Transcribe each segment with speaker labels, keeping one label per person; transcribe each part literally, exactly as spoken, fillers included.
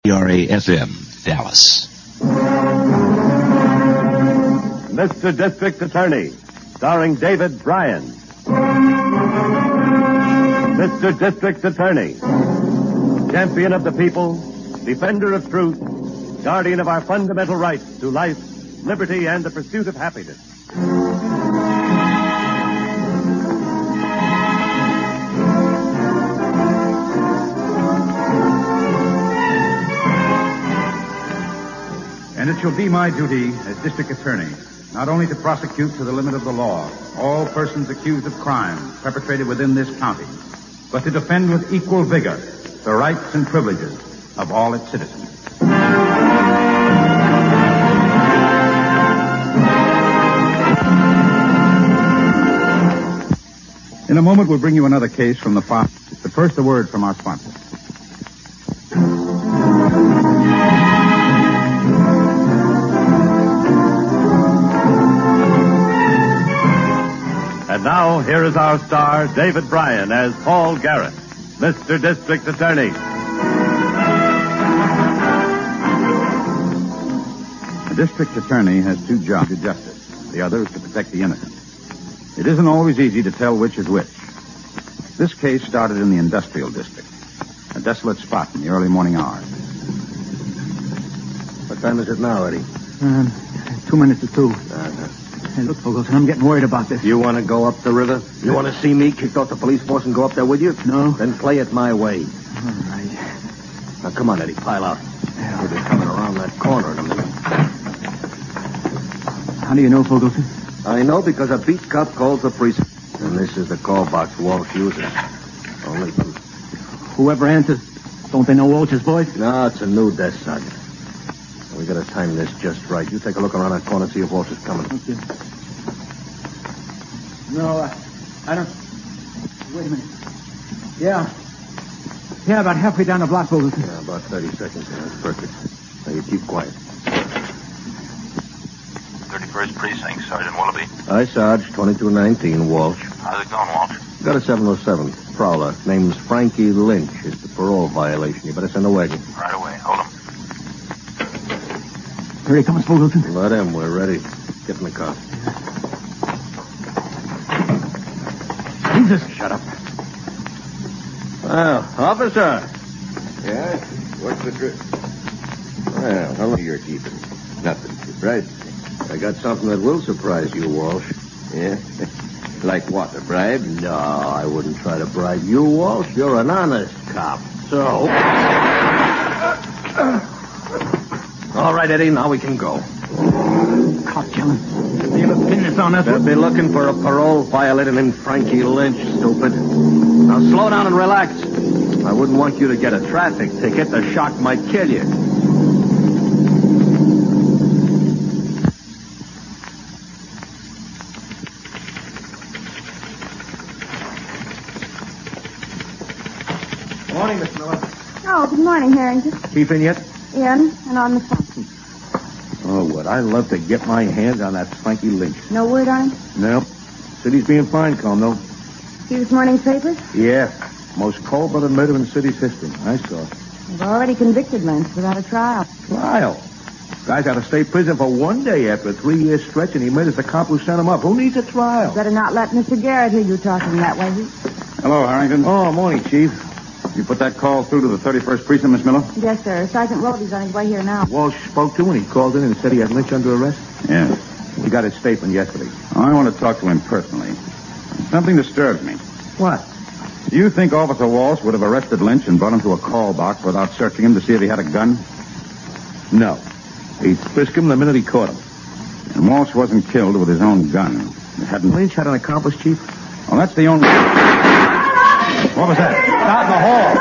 Speaker 1: R A F M, Dallas.
Speaker 2: Mister District Attorney, starring David Bryan. Mister District Attorney, champion of the people, defender of truth, guardian of our fundamental rights to life, liberty, and the pursuit of happiness.
Speaker 3: And it shall be my duty as district attorney not only to prosecute to the limit of the law all persons accused of crimes perpetrated within this county, but to defend with equal vigor the rights and privileges of all its citizens. In a moment, we'll bring you another case from the file. But first, a word from our sponsor.
Speaker 2: And now, here is our star, David Bryan, as Paul Garrett, Mister District Attorney.
Speaker 3: A district attorney has two jobs: to justice. The other is to protect the innocent. It isn't always easy to tell which is which. This case started in the industrial district, a desolate spot in the early morning hours.
Speaker 4: What time is it now, Eddie?
Speaker 5: Um, two minutes to two.
Speaker 4: Uh-huh.
Speaker 5: Hey, look, Fogleson, I'm getting worried about this.
Speaker 4: You want to go up the river? You want to see me kick off the police force and go up there with you?
Speaker 5: No.
Speaker 4: Then play it my way.
Speaker 5: All right.
Speaker 4: Now, come on, Eddie, pile out.
Speaker 5: Yeah.
Speaker 4: We'll be coming around that corner in a minute.
Speaker 5: How do you know, Fogleson?
Speaker 4: I know because a beat cop calls the precinct. And this is the call box Walsh uses. Only from...
Speaker 5: Whoever answers, don't they know Walsh's voice?
Speaker 4: No, it's a new desk, Sergeant. We gotta time this just right. You take a look around that corner, see if Walsh is coming.
Speaker 5: Okay. No, uh, I don't... Wait a minute. Yeah. Yeah, about halfway down the block, Fogleson.
Speaker 4: Yeah, about thirty seconds. Yeah, that's perfect. Now, you keep quiet.
Speaker 6: thirty-first Precinct, Sergeant Willoughby.
Speaker 4: Hi, Sarge. twenty-two nineteen, Walsh.
Speaker 6: How's it going, Walsh?
Speaker 4: Got a seven oh seven. Prowler. Name's Frankie Lynch. It's the parole violation. You better send a wagon.
Speaker 6: Right away. Hold him.
Speaker 5: Here he comes, Fogleson.
Speaker 4: Let him. We're ready. Get in the car.
Speaker 5: Jesus.
Speaker 4: Shut up. Well, officer.
Speaker 7: Yeah? What's the truth? Well, how long you're keeping? Nothing. Surprise.
Speaker 4: I got something that will surprise you, Walsh.
Speaker 7: Yeah? Like what, a bribe?
Speaker 4: No, I wouldn't try to bribe you, Walsh. You're an honest cop. So... All right, Eddie, now we can go.
Speaker 5: Cop killing. They have a business on us.
Speaker 4: They'll be looking for a parole violator named Frankie Lynch, stupid. Now slow down and relax. I wouldn't want you to get a traffic ticket. The shock might kill you.
Speaker 3: Morning, Miss Miller.
Speaker 8: Oh, good morning, Harrington.
Speaker 3: Chief in yet?
Speaker 8: In and on the phone.
Speaker 3: Oh, would I love to get my hands on that Frankie Lynch.
Speaker 8: No word on him?
Speaker 3: Nope. City's being fine, calm, though.
Speaker 8: See this morning's papers?
Speaker 3: Yeah. Most cold-blooded murder in the city's history. I saw.
Speaker 8: They've already convicted Lynch without a trial.
Speaker 3: Trial? Guy's out of state prison for one day after a three-year stretch, and he murders the cop who sent him up. Who needs a trial?
Speaker 8: Better not let Mister Garrett hear you talking that way. He...
Speaker 3: Hello, Harrington. Oh, morning, Chief. You put that call through to the thirty-first Precinct, Miss Miller?
Speaker 8: Yes, sir. Sergeant Roby's on his way here now.
Speaker 3: Walsh spoke to him when he called in and said he had Lynch under arrest? Yes. He got his statement yesterday. I want to talk to him personally. Something disturbs me.
Speaker 5: What?
Speaker 3: Do you think Officer Walsh would have arrested Lynch and brought him to a call box without searching him to see if he had a gun? No. He'd frisk him the minute he caught him. And Walsh wasn't killed with his own gun. Hadn't Lynch had an accomplice, Chief? Well, that's the only... What was that? Out in the hall.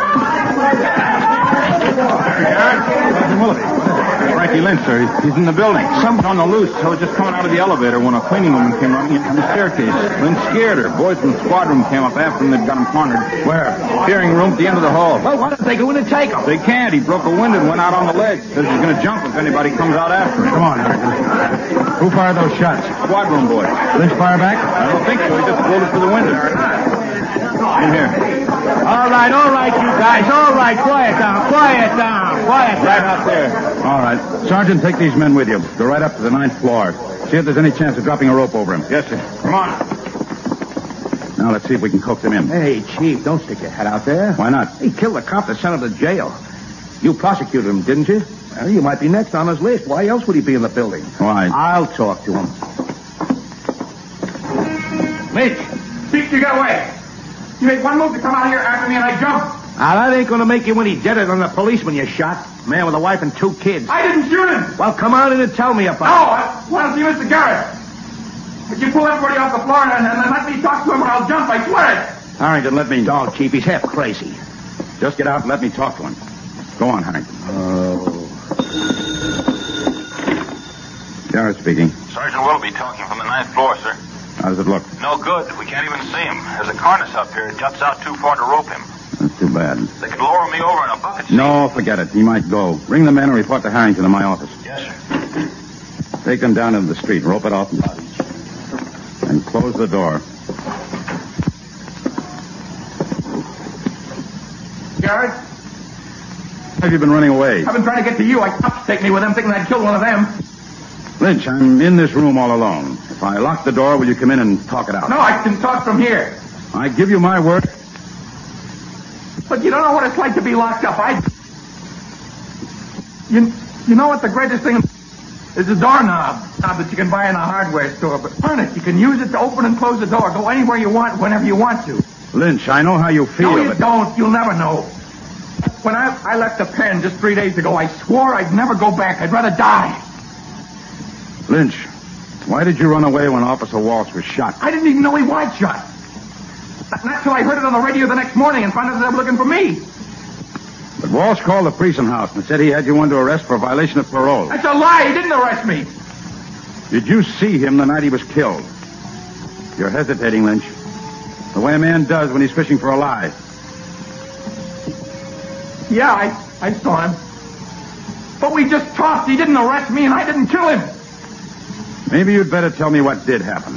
Speaker 3: Sergeant Willoughby, what is it? Frankie Lynch, sir. He's in the building. Someone on the loose. I was just coming out of the elevator when a cleaning woman came running in from the staircase. Lynch scared her. Boys from the squad room came up after him. They'd got him cornered. Where? Hearing room at the end of the hall. Well, why don't they go in and take him? They can't. He broke a window and went out on the ledge. Says he's going to jump if anybody comes out after him. Come on, Harrington. Who fired those shots? Squad room boys. Lynch fire back? I don't think so. He just pulled it through the window. In here.
Speaker 5: All right, all right, you guys. All right, quiet down, quiet down. quiet.
Speaker 3: Right out there. All right. Sergeant, take these men with you. Go right up to the ninth floor. See if there's any chance of dropping a rope over him.
Speaker 4: Yes, sir.
Speaker 3: Come on. Now let's see if we can coax him in.
Speaker 4: Hey, Chief, don't stick your head out there.
Speaker 3: Why not?
Speaker 4: He killed the cop that sent him to jail. You prosecuted him, didn't you? Well, you might be next on his list. Why else would he be in the building?
Speaker 3: Why?
Speaker 4: I'll talk to him.
Speaker 3: Lynch,
Speaker 9: Pete, you got away. You made one move to come out here after me, and I jumped.
Speaker 4: Now, that ain't going to make you any deader than the policeman you shot. Man with a wife and two kids.
Speaker 9: I didn't shoot him.
Speaker 4: Well, come on in and tell me about
Speaker 9: No, I want to see Mister Garrett. But you pull everybody off the floor and, and then let me talk to him, or I'll jump. I swear it.
Speaker 3: Harrington, let me...
Speaker 4: Don't, Chief. He's half crazy.
Speaker 3: Just get out and let me talk to him. Go on, Harrington.
Speaker 4: Oh.
Speaker 3: Garrett speaking.
Speaker 6: Sergeant Willoughby talking from the ninth floor, sir.
Speaker 3: How does it look?
Speaker 6: No good. We can't even see him. There's a harness up here. It juts out too far to rope him.
Speaker 3: That's too bad.
Speaker 6: They could lower me over in a bucket seat.
Speaker 3: No, forget it. He might go. Bring the men and report to Harrington in my office.
Speaker 6: Yes, sir.
Speaker 3: Take them down into the street. Rope it off. And close the door.
Speaker 9: Garrett,
Speaker 3: Have you been running away?
Speaker 9: I've been trying to get to you. I cops take me with them, thinking I'd killed one of them.
Speaker 3: Lynch, I'm in this room all alone. If I lock the door, will you come in and talk it out?
Speaker 9: No, I can talk from here.
Speaker 3: I give you my word.
Speaker 9: But you don't know what it's like to be locked up. I... You, you know what the greatest thing is? A doorknob knob that you can buy in a hardware store. But on it, you can use it to open and close the door. Go anywhere you want, whenever you want to.
Speaker 3: Lynch, I know how you feel.
Speaker 9: No, you
Speaker 3: but...
Speaker 9: don't. You'll never know. When I, I left the pen just three days ago, I swore I'd never go back. I'd rather die.
Speaker 3: Lynch, why did you run away when Officer Walsh was shot?
Speaker 9: I didn't even know he was shot. Not, not till I heard it on the radio the next morning and found out they were looking for me.
Speaker 3: But Walsh called the precinct house and said he had you under arrest for violation of parole.
Speaker 9: That's a lie. He didn't arrest me.
Speaker 3: Did you see him the night he was killed? You're hesitating, Lynch. The way a man does when he's fishing for a lie.
Speaker 9: Yeah, I, I saw him. But we just talked. He didn't arrest me, and I didn't kill him.
Speaker 3: Maybe you'd better tell me what did happen.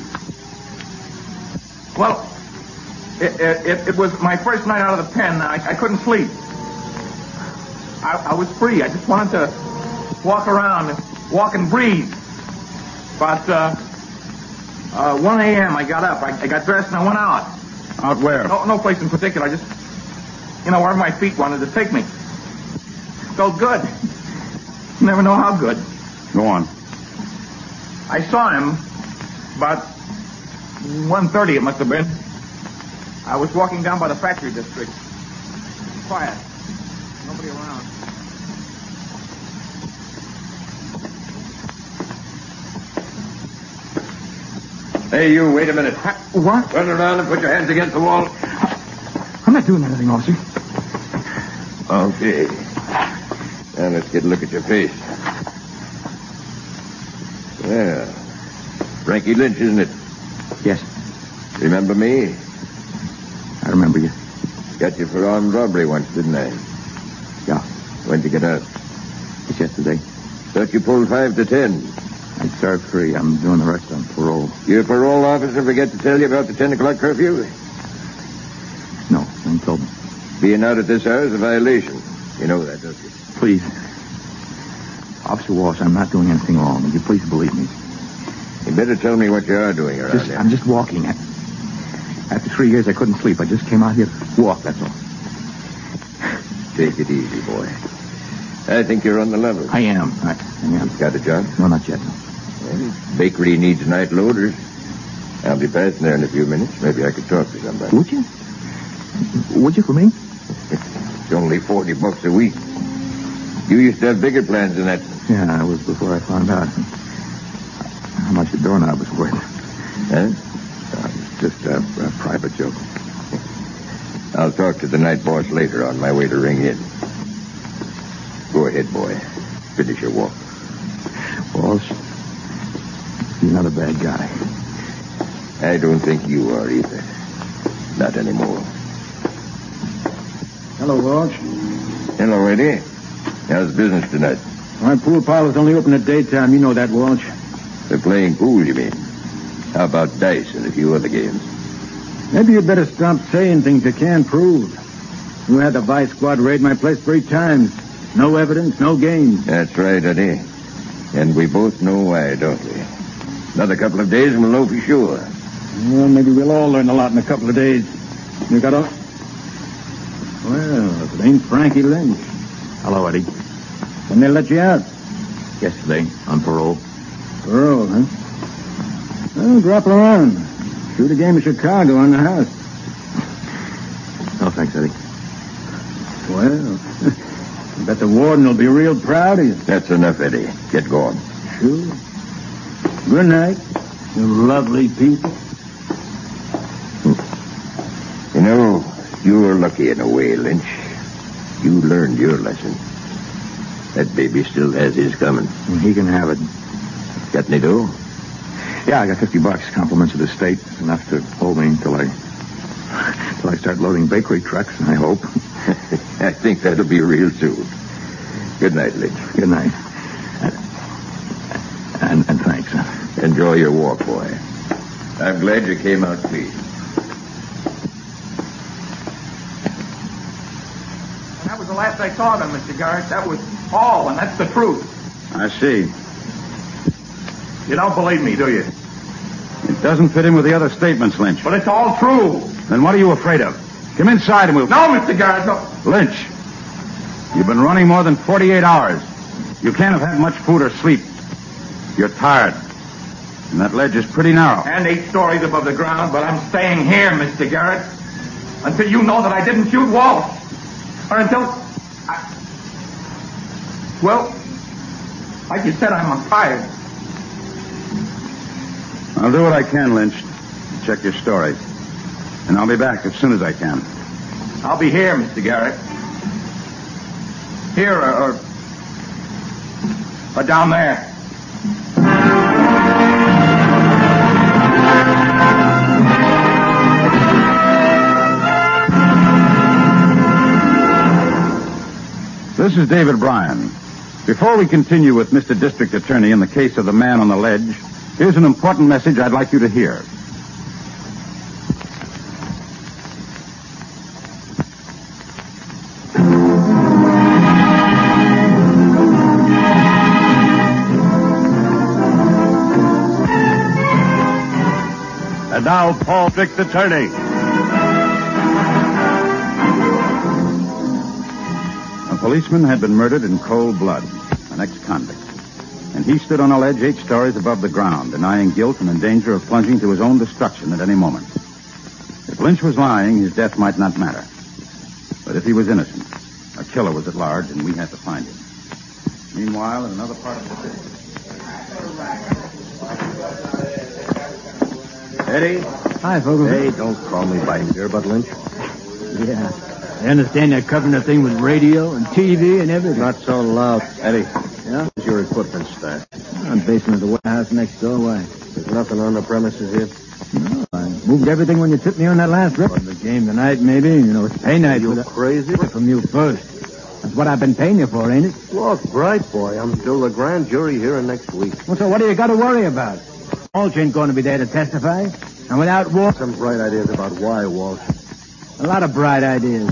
Speaker 9: Well, it, it, it was my first night out of the pen. I, I couldn't sleep. I, I was free. I just wanted to walk around, walk and breathe. About uh, uh, one a.m., I got up. I, I got dressed, and I went out.
Speaker 3: Out where?
Speaker 9: No, no place in particular. I just, you know, wherever my feet wanted to take me. Felt good. Never know how good.
Speaker 3: Go on.
Speaker 9: I saw him about one thirty, it must have been. I was walking down by the factory district. Quiet. Nobody around.
Speaker 7: Hey, you, wait a minute.
Speaker 5: I, what?
Speaker 7: Turn around and put your hands against the wall.
Speaker 5: I'm not doing anything, officer.
Speaker 7: Okay. Now let's get a look at your face. Well, Frankie Lynch, isn't it?
Speaker 5: Yes,
Speaker 7: Remember me?
Speaker 5: I remember you.
Speaker 7: Got you for armed robbery once, didn't I?
Speaker 5: Yeah,
Speaker 7: When'd you get out?
Speaker 5: it's yesterday.
Speaker 7: Thought you pulled five to ten.
Speaker 5: I served free. I'm doing the rest on parole.
Speaker 7: Your parole officer forget to tell you about the ten o'clock curfew?
Speaker 5: No, they told me.
Speaker 7: Being out at this hour is a violation. You know that, don't you?
Speaker 5: Please. Officer Walsh, I'm not doing anything wrong. Would you please believe me?
Speaker 7: You better tell me what you are doing around
Speaker 5: Just,
Speaker 7: here.
Speaker 5: I'm just walking. I, after three years, I couldn't sleep. I just came out here to walk, that's all.
Speaker 7: Take it easy, boy. I think you're on the level.
Speaker 5: I am. I, I am.
Speaker 7: Got a job?
Speaker 5: No, not yet. No.
Speaker 7: Well, bakery needs night loaders. I'll be passing there in a few minutes. Maybe I could talk to somebody.
Speaker 5: Would you? Would you for me?
Speaker 7: It's only forty bucks a week. You used to have bigger plans than that.
Speaker 5: Yeah, it was before I found out how much the doorknob was worth.
Speaker 7: Huh?
Speaker 5: Uh, it's just a, a private joke.
Speaker 7: I'll talk to the night boss later on my way to ring in. Go ahead, boy. Finish your walk.
Speaker 5: Walsh, you're not a bad guy.
Speaker 7: I don't think you are either. Not anymore.
Speaker 5: Hello, Walsh.
Speaker 7: Hello, Eddie. How's business tonight?
Speaker 5: My pool parlor's only open at daytime. You know that, Walsh.
Speaker 7: They're playing pool, you mean? How about dice and a few other games?
Speaker 5: Maybe you better stop saying things you can't prove. You had the Vice Squad raid my place three times. No evidence, no gain.
Speaker 7: That's right, Eddie. And we both know why, don't we? Another couple of days and we'll know for sure.
Speaker 5: Well, maybe we'll all learn a lot in a couple of days. You got a... Well, if it ain't Frankie Lynch.
Speaker 4: Hello, Eddie.
Speaker 5: When they let you out?
Speaker 4: Yesterday, on parole.
Speaker 5: Parole, huh? Well, drop around. Shoot a game of Chicago on the house.
Speaker 4: Oh, thanks, Eddie.
Speaker 5: Well, I bet the warden will be real proud of you.
Speaker 7: That's enough, Eddie. Get going.
Speaker 5: Sure. Good night, you lovely people.
Speaker 7: You know, you were lucky in a way, Lynch. You learned your lesson. That baby still has his coming.
Speaker 3: He can have it.
Speaker 7: Got any dough?
Speaker 3: Yeah, I got fifty bucks. Compliments of the state. Enough to hold me until I... until I start loading bakery trucks, I hope.
Speaker 7: I think that'll be real soon. Good night, Lynch.
Speaker 3: Good night. And, and thanks.
Speaker 7: Enjoy your walk, boy. I'm glad you came out clean.
Speaker 9: And that was the last I saw of him, Mister Garrett. That was all, and that's the truth.
Speaker 3: I see.
Speaker 9: You don't believe me, do you?
Speaker 3: It doesn't fit in with the other statements, Lynch.
Speaker 9: But it's all true.
Speaker 3: Then what are you afraid of? Come inside and we'll...
Speaker 9: No, Mister Garrett, no.
Speaker 3: Lynch, you've been running more than forty-eight hours. You can't have had much food or sleep. You're tired. And that ledge is pretty narrow.
Speaker 9: And eight stories above the ground, but I'm staying here, Mister Garrett. Until you know that I didn't shoot Walsh. Or until... I... Well, like you said, I'm tired.
Speaker 3: I'll do what I can, Lynch. Check your story. And I'll be back as soon as I can.
Speaker 9: I'll be here, Mister Garrett. Here or... or, or down there.
Speaker 3: This is David Bryan. Before we continue with Mister District Attorney in the case of the man on the ledge, here's an important message I'd like you to hear.
Speaker 2: And now, Paul District Attorney.
Speaker 3: A policeman had been murdered in cold blood, an ex-convict. And he stood on a ledge eight stories above the ground, denying guilt and in danger of plunging to his own destruction at any moment. If Lynch was lying, his death might not matter. But if he was innocent, a killer was at large, and we had to find him. Meanwhile, in another part of the city...
Speaker 7: Eddie?
Speaker 5: Hi, Fogle.
Speaker 7: Hey, don't call me by here, but Lynch.
Speaker 5: Yeah. I understand they're covering the thing with radio and T V and everything.
Speaker 7: Not so loud. Eddie.
Speaker 5: Yeah?
Speaker 7: Where's your equipment stash?
Speaker 5: I'm basement of the warehouse next door. Why?
Speaker 7: There's nothing on the premises here?
Speaker 5: No, I moved everything when you took me on that last trip. On the game tonight, maybe. You know, it's pay night.
Speaker 7: You
Speaker 5: with
Speaker 7: crazy?
Speaker 5: A... From you first. That's what I've been paying you for, ain't it?
Speaker 7: Look, bright boy, I'm still the grand jury here next week.
Speaker 5: Well, so what do you got to worry about? Walsh ain't going to be there to testify. And without Walsh...
Speaker 7: Some bright ideas about why, Walsh.
Speaker 5: A lot of bright ideas.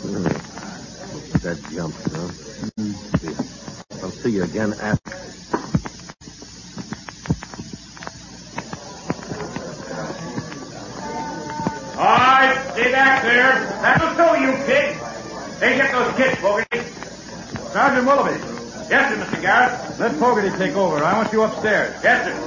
Speaker 7: That jump, huh? Mm-hmm. I'll see you again after.
Speaker 6: All right, stay back there. That'll show you, kid. Hey, get those kids, Fogarty.
Speaker 3: Sergeant Willoughby,
Speaker 6: Yes, sir, Mister Garrett.
Speaker 3: let Fogarty take over. I want you upstairs.
Speaker 6: Yes, sir.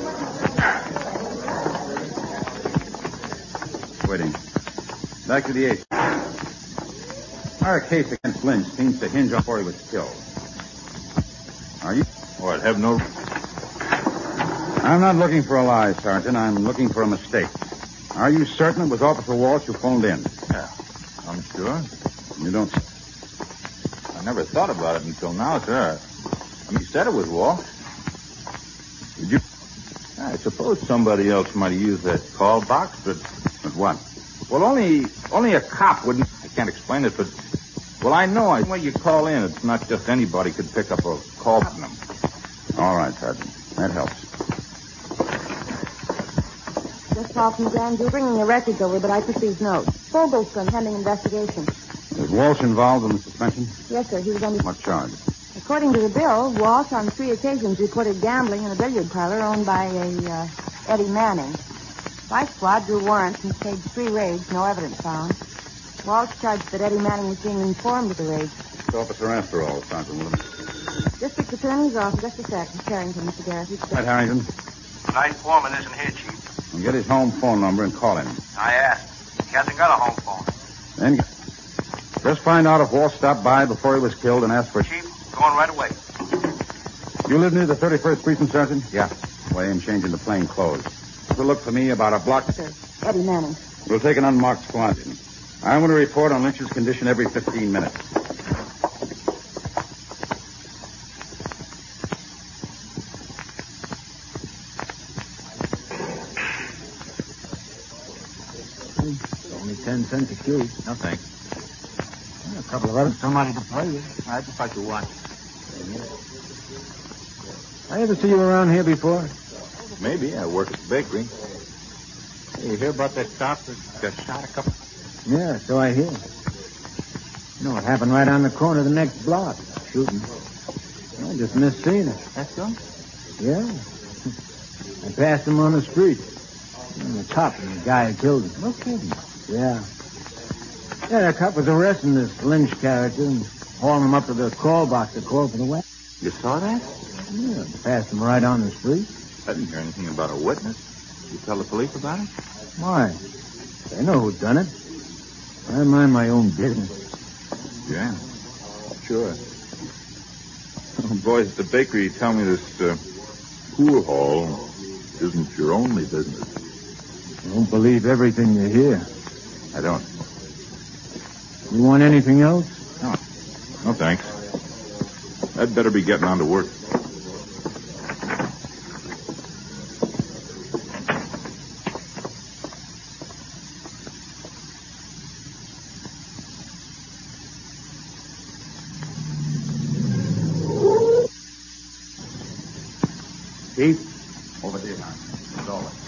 Speaker 3: Waiting. Back to the eighth. Our case against Lynch seems to hinge on before he was killed. Are you?
Speaker 6: What, have no...
Speaker 3: I'm not looking for a lie, Sergeant. I'm looking for a mistake. Are you certain it was Officer Walsh who phoned in?
Speaker 6: Yeah, I'm sure.
Speaker 3: You don't...
Speaker 6: I never thought about it until now, sir. I mean, you said it was Walsh.
Speaker 3: Did you?
Speaker 6: I suppose somebody else might have used that call box, but...
Speaker 3: But what?
Speaker 6: Well, only only a cop wouldn't... I can't explain it, but... Well, I know. I, when you call in, it's not just anybody could pick up a call from them.
Speaker 3: All right, Sergeant. That helps.
Speaker 8: Just called from the grand jury bringing the records over, but I took these notes. Fogelson, pending investigation.
Speaker 3: Was Walsh involved in the suspension?
Speaker 8: Yes, sir. He was on the...
Speaker 3: What charge?
Speaker 8: According to the bill, Walsh on three occasions reported gambling in a billiard parlor owned by a uh, Eddie Manning. Vice Squad drew warrants and staged three raids, no evidence found. Walsh charged that Eddie Manning was being informed of the raids.
Speaker 3: It's Officer After All, Sergeant Williams.
Speaker 8: District Attorney's office. Just a sec. Mister Carrington, Mister Garrett.
Speaker 3: Right, Harrington.
Speaker 10: Night foreman isn't here, Chief.
Speaker 3: And get his home phone number and call him.
Speaker 10: I asked. He hasn't got a home phone.
Speaker 3: Then just find out if Walsh stopped by before he was killed and ask for...
Speaker 10: Chief, going right away.
Speaker 3: You live near the thirty-first Precinct, Sergeant? Yeah. Well, I am changing to plain clothes. So look for me about a block...
Speaker 8: Sir, Eddie Manning.
Speaker 3: We'll take an unmarked squad in. I want to report on Lynch's condition every fifteen minutes.
Speaker 5: Only ten cents a cue.
Speaker 6: No, thanks.
Speaker 5: A couple of others, somebody to play with.
Speaker 6: I'd just like to watch.
Speaker 5: I ever see you around here before?
Speaker 6: Maybe. I work at the bakery. Hey, you hear about that cop that got shot a couple...
Speaker 5: Yeah, so I hear. You know, it happened right on the corner of the next block. Shooting. I just missed seeing it.
Speaker 6: That's so?
Speaker 5: Yeah. I passed him on the street. And the cop and the guy who killed him.
Speaker 6: No kidding.
Speaker 5: Yeah. Yeah, the cop was arresting this Lynch character and hauling him up to the call box to call for the weapon.
Speaker 6: You saw that?
Speaker 5: Yeah, passed him right on the street.
Speaker 6: I didn't hear anything about a witness. You tell the police about it?
Speaker 5: Why? They know who done it. I mind my own business.
Speaker 6: Yeah, sure. Oh, boys at the bakery tell me this uh, pool hall isn't your only business.
Speaker 5: You don't believe everything you hear.
Speaker 6: I don't.
Speaker 5: You want anything else?
Speaker 6: No. No, thanks. I'd better be getting on to work.
Speaker 3: Chief? Over there, now. It's all right.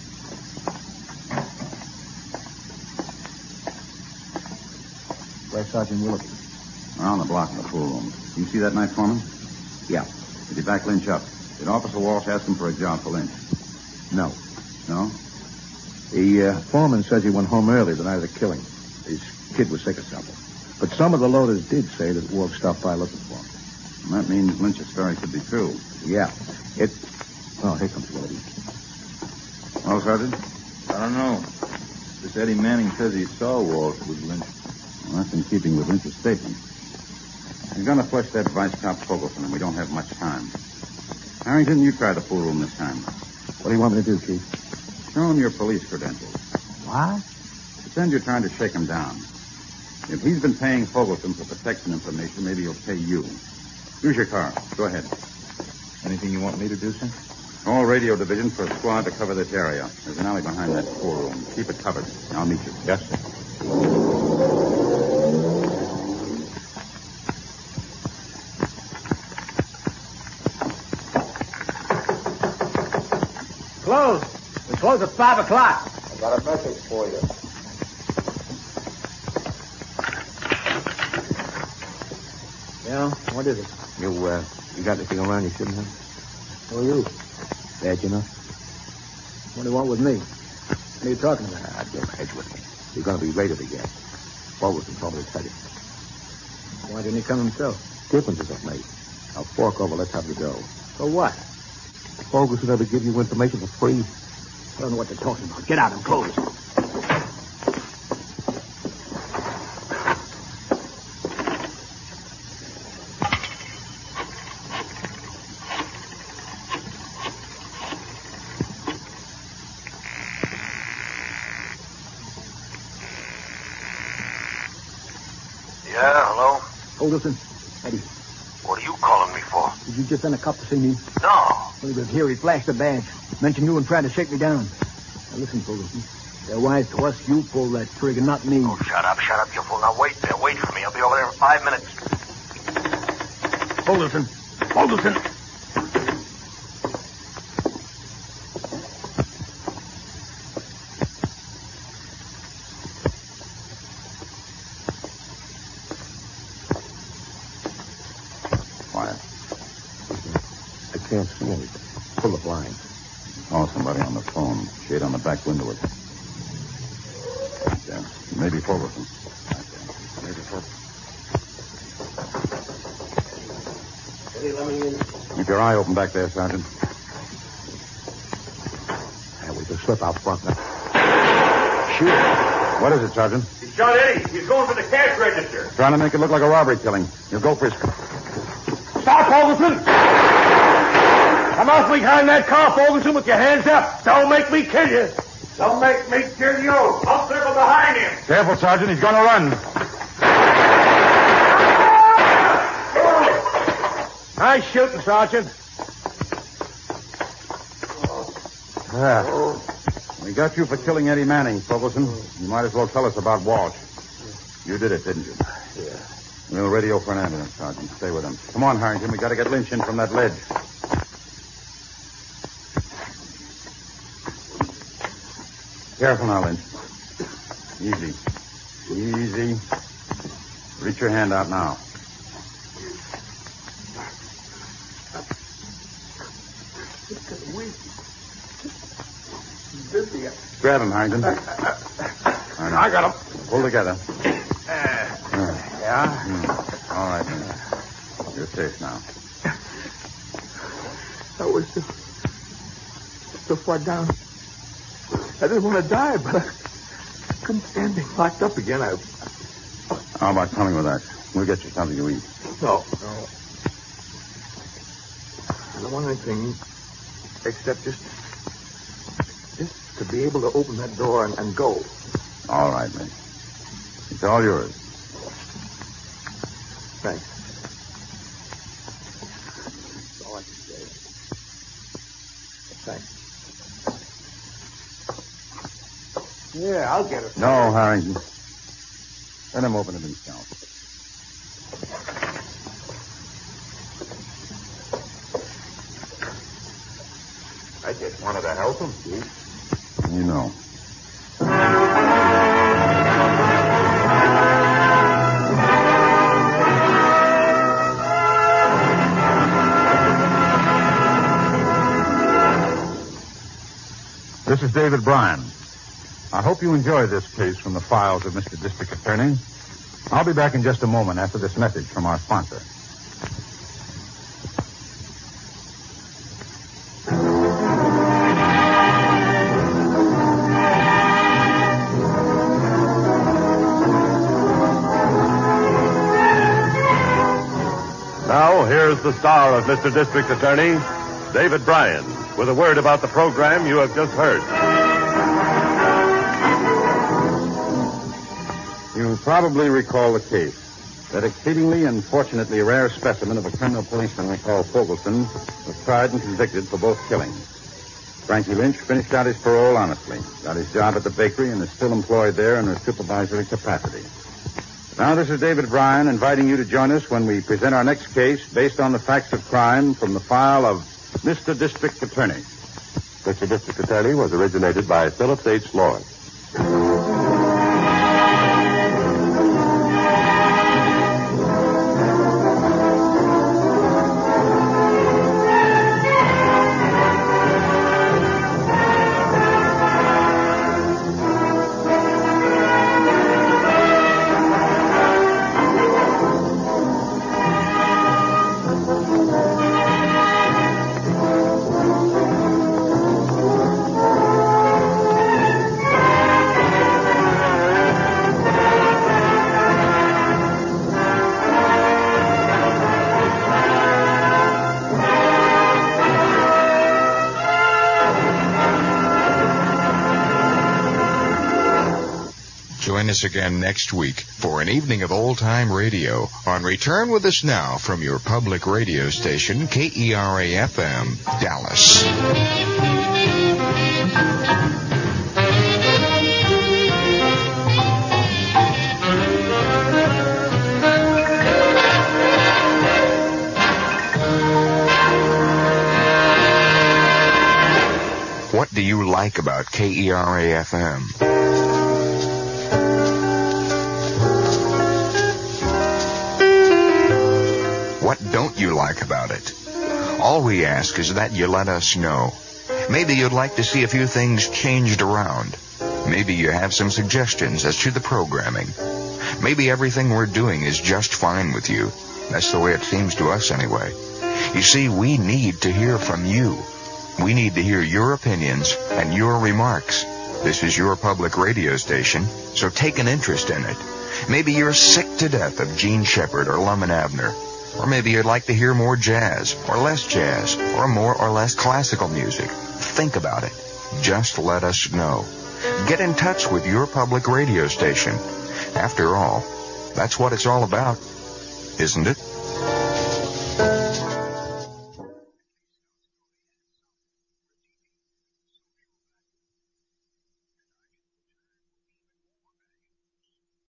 Speaker 5: Where's Sergeant Willoughby?
Speaker 3: On the block in the pool room. You see that night, Foreman?
Speaker 5: Yeah.
Speaker 3: Did he back Lynch up? Did Officer Walsh ask him for a job for Lynch?
Speaker 5: No.
Speaker 3: No?
Speaker 11: The uh, foreman says he went home early the night of the killing. His kid was sick or something. But some of the loaders did say that Walsh stopped by looking for him.
Speaker 3: And that means Lynch's story could be true.
Speaker 11: Yeah. It... Oh, here comes Willoughby.
Speaker 3: Well, Sergeant?
Speaker 6: I don't know. This Eddie Manning says he saw Walsh with Lynch.
Speaker 3: Well, that's in keeping with Lynch's statement. He's going to flush that vice cop Fogelson, and we don't have much time. Harrington, you try the pool room this time.
Speaker 11: What do you want me to do, Chief?
Speaker 3: Show him your police credentials.
Speaker 5: What?
Speaker 3: Pretend you're trying to shake him down. If he's been paying Fogelson for protection information, maybe he'll pay you. Use your car. Go ahead.
Speaker 6: Anything you want me to do, sir?
Speaker 3: All radio division for a squad to cover this area. There's an alley behind that pool room. Keep it covered. I'll meet you.
Speaker 6: Yes, sir.
Speaker 5: Close. We close at five o'clock.
Speaker 10: I got a message for you.
Speaker 5: Yeah? What is it?
Speaker 11: You, uh, you got anything around you shouldn't have?
Speaker 5: Who are you?
Speaker 11: Bad, you know?
Speaker 5: What do you want with me? What are you talking about?
Speaker 11: Ah, don't hedge with me. You're going to be raided again. Fogelson told me to tell you.
Speaker 5: Why didn't he come himself?
Speaker 11: Differences are made. Now fork over, let's have you go.
Speaker 5: For what?
Speaker 11: Fogelson ever give you information for free?
Speaker 5: I don't know what they're talking about. Get out and close.
Speaker 10: Yeah, hello?
Speaker 5: Fogelson. Eddie.
Speaker 10: What are you calling me for?
Speaker 5: Did you just send a cop to see me?
Speaker 10: No.
Speaker 5: When he was here, he flashed a badge. Mentioned you and tried to shake me down. Now listen, Fogelson. They're wise to us. You pull that trigger, not me.
Speaker 10: Oh, shut up, shut up, you fool. Now wait there. Wait for me. I'll be over there in five minutes.
Speaker 5: Fogelson. Fogelson.
Speaker 3: Quiet.
Speaker 11: can't see anything. Pull the blind.
Speaker 3: Oh, somebody on the phone. Shade on the back window. With yeah, maybe Fullerton.
Speaker 11: Maybe Fullerton.
Speaker 7: Hey, let me in.
Speaker 3: Keep your eye open back there, Sergeant.
Speaker 11: Yeah, we can slip out front now.
Speaker 3: Shoot. What is it, Sergeant?
Speaker 10: He shot Eddie. He's going for the cash register.
Speaker 3: Trying to make it look like a robbery killing. He'll go for his...
Speaker 2: Stop, Ferguson! Come off behind that car, Ferguson, with your hands up. Don't make me kill you.
Speaker 10: Don't make me kill you. I'll circle behind him.
Speaker 3: Careful, Sergeant. He's going to run.
Speaker 2: Nice shooting, Sergeant.
Speaker 3: Yeah. We got you for killing Eddie Manning, Fullerton. You might as well tell us about Walsh. You did it, didn't you?
Speaker 11: Yeah.
Speaker 3: We'll radio for an ambulance, Sergeant. Stay with him. Come on, Harrington. We got to get Lynch in from that ledge. Careful now, Lynch. Easy. Easy. Reach your hand out now. Grab him, Harrington. Right,
Speaker 2: I got him.
Speaker 3: Pull together.
Speaker 2: Uh, yeah?
Speaker 3: Mm. All right, man. You're safe now.
Speaker 9: I was so, so far down. I didn't want to die, but I couldn't stand being locked up again. I...
Speaker 3: How about coming with us? We'll get you something to eat.
Speaker 9: No, no. I don't want anything except just... just to be able to open that door and, and go.
Speaker 3: All right, man. It's all yours.
Speaker 9: Thanks. That's all I can say. Thanks. Yeah, I'll get it.
Speaker 3: No, Harrington. Let him open it himself.
Speaker 10: I just wanted to help him, Chief.
Speaker 3: You know. This is David Bryan. I hope you enjoy this case from the files of Mister District Attorney. I'll be back in just a moment after this message from our sponsor.
Speaker 2: Now, here's the star of Mister District Attorney, David Bryan, with a word about the program you have just heard.
Speaker 3: You probably recall the case. That exceedingly and fortunately rare specimen of a criminal policeman we call Fogelson was tried and convicted for both killings. Frankie Lynch finished out his parole honestly, got his job at the bakery, and is still employed there in a supervisory capacity. Now, this is David Bryan inviting you to join us when we present our next case based on the facts of crime from the file of Mister District Attorney.
Speaker 2: Mister District Attorney was originated by Phillips H. Lawrence.
Speaker 12: Join us again next week for an evening of old-time radio on Return With Us Now from your public radio station, K E R A F M, Dallas. What do you like about K E R A F M? What don't you like about it? All we ask is that you let us know. Maybe you'd like to see a few things changed around. Maybe you have some suggestions as to the programming. Maybe everything we're doing is just fine with you. That's the way it seems to us anyway. You see, we need to hear from you. We need to hear your opinions and your remarks. This is your public radio station, so take an interest in it. Maybe you're sick to death of Gene Shepard or Lum and Abner. Or maybe you'd like to hear more jazz, or less jazz, or more or less classical music. Think about it. Just let us know. Get in touch with your public radio station. After all, that's what it's all about, isn't it?